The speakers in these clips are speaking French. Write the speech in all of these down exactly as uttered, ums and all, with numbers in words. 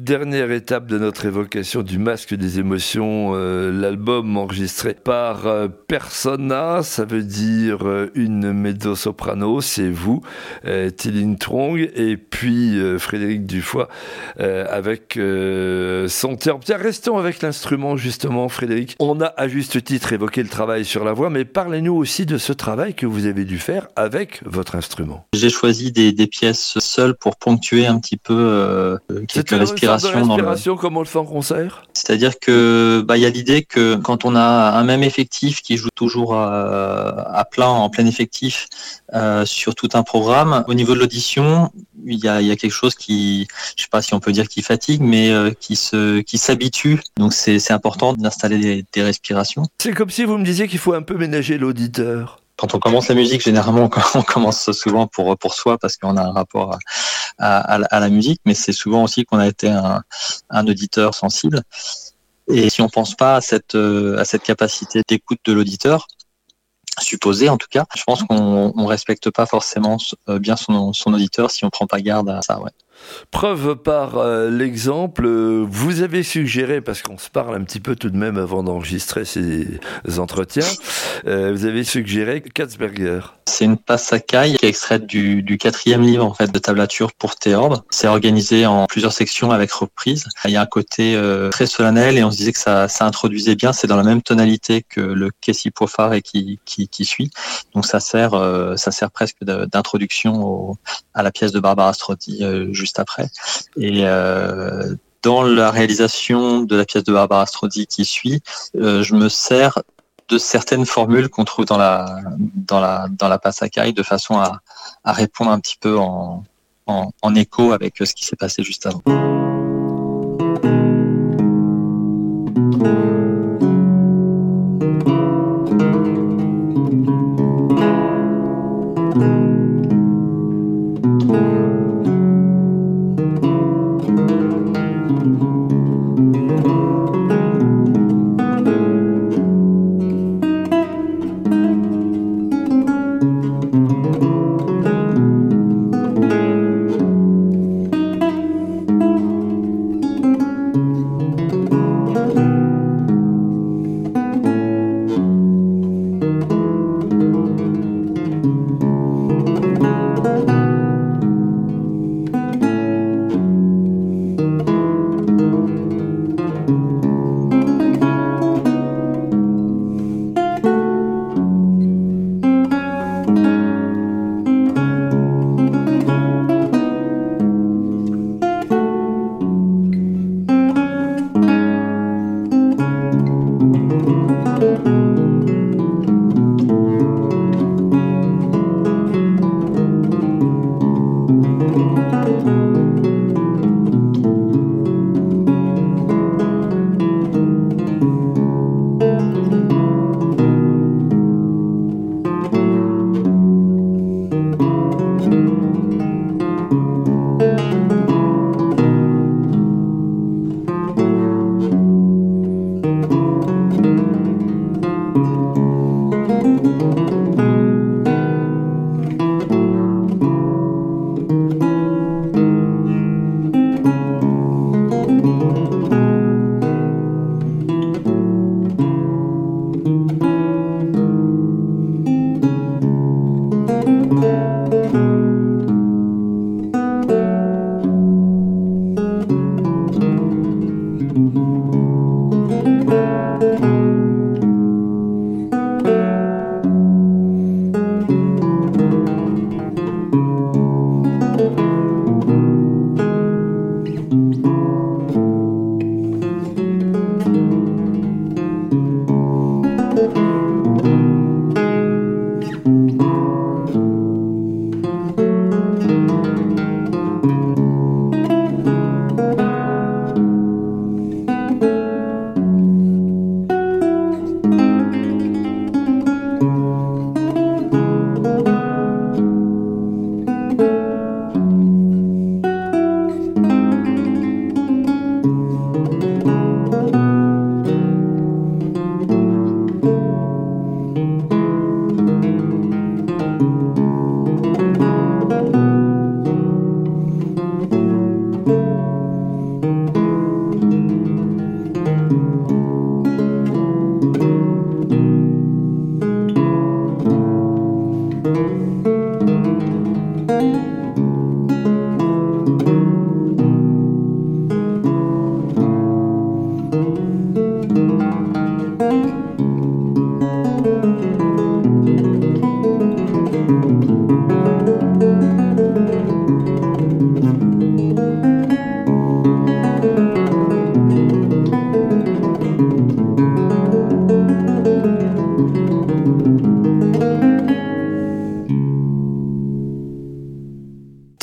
dernière étape de notre évocation du Masque des émotions, euh, l'album enregistré par euh, Persona, ça veut dire euh, une mezzo-soprano, c'est vous, euh, Théline Trong, et puis euh, Frédéric Dufoy euh, avec euh, son terme. Tiens, restons avec l'instrument justement, Frédéric. On a à juste titre évoqué le travail sur la voix, mais parlez-nous aussi de ce travail que vous avez dû faire avec votre instrument. J'ai choisi des, des pièces seules pour ponctuer un petit peu euh, quelques respirations. C'est une respiration dans le... comme on le fait en concert. C'est-à-dire que bah il y a l'idée que quand on a un même effectif qui joue toujours à, à plein, en plein effectif euh, sur tout un programme, au niveau de l'audition, il y a, il y a quelque chose qui, je sais pas si on peut dire qui fatigue, mais euh, qui se, qui s'habitue. Donc c'est, c'est important d'installer des, des respirations. C'est comme si vous me disiez qu'il faut un peu ménager l'auditeur. Quand on commence la musique, généralement, on commence souvent pour pour soi parce qu'on a un rapport à, à, à la musique, mais c'est souvent aussi qu'on a été un, un auditeur sensible. Et si on pense pas à cette à cette capacité d'écoute de l'auditeur, supposé en tout cas, je pense qu'on on respecte pas forcément bien son son auditeur si on prend pas garde à ça, ouais. Preuve par euh, l'exemple, euh, vous avez suggéré, parce qu'on se parle un petit peu tout de même avant d'enregistrer ces entretiens, euh, vous avez suggéré Katzberger. C'est une passacaille qui est extraite du, du quatrième livre en fait de tablature pour théorbe. C'est organisé en plusieurs sections avec reprises. Il y a un côté euh, très solennel et on se disait que ça, ça introduisait bien. C'est dans la même tonalité que le Kessi Pofar et qui, qui, qui suit. Donc ça sert, euh, ça sert presque d'introduction au, à la pièce de Barbara Strozzi euh, juste après. Et euh, dans la réalisation de la pièce de Barbara Strozzi qui suit, euh, je me sers de certaines formules qu'on trouve dans la dans la dans la passacaille de façon à, à répondre un petit peu en, en en écho avec ce qui s'est passé juste avant.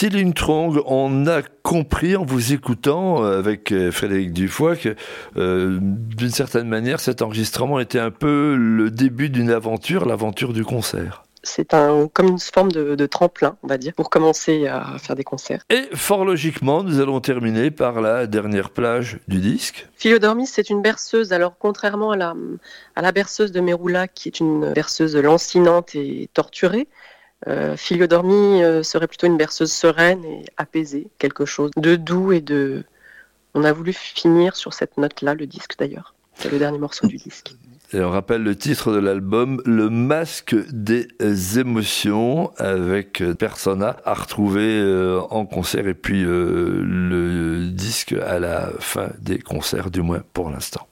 Tille Trong, on a compris en vous écoutant avec Frédéric Dufoy que euh, d'une certaine manière cet enregistrement était un peu le début d'une aventure, l'aventure du concert. C'est un, comme une forme de, de tremplin, on va dire, pour commencer à faire des concerts. Et fort logiquement, nous allons terminer par la dernière plage du disque. Fille endormie, c'est une berceuse. Alors, contrairement à la, à la berceuse de Meroula, qui est une berceuse lancinante et torturée, euh, Fille endormie euh, serait plutôt une berceuse sereine et apaisée, quelque chose de doux et de... On a voulu finir sur cette note-là, le disque d'ailleurs. C'est le dernier morceau du disque. Et on rappelle le titre de l'album, Le masque des émotions, avec Persona à retrouver en concert et puis euh, le disque à la fin des concerts, du moins pour l'instant.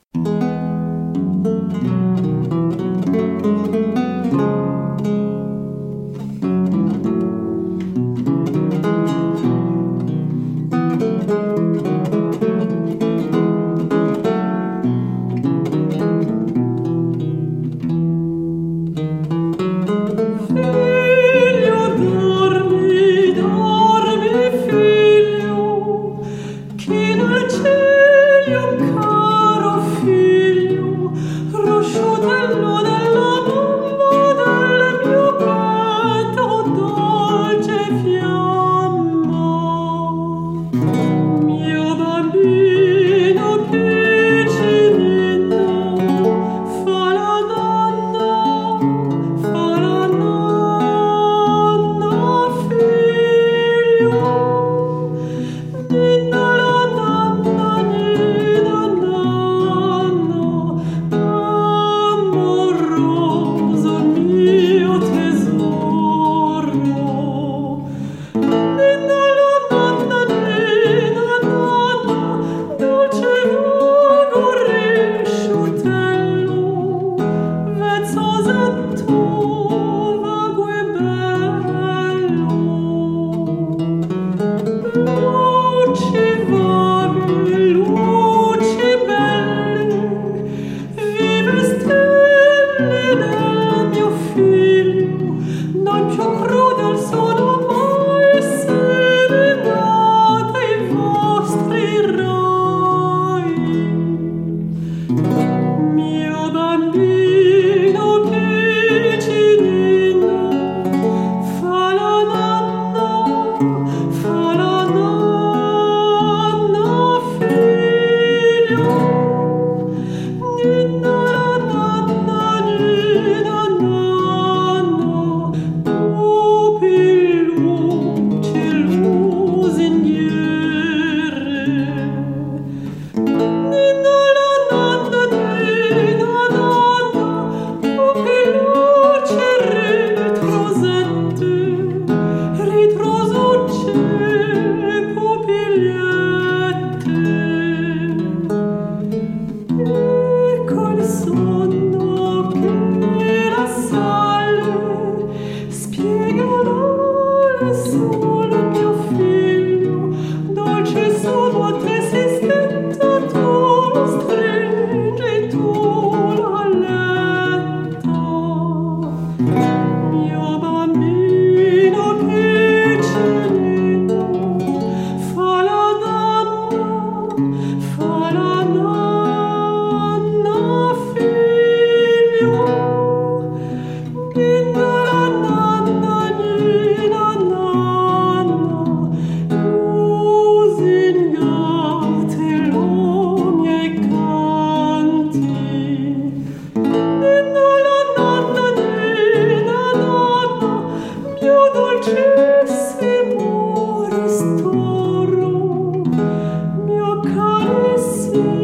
Mio carissimo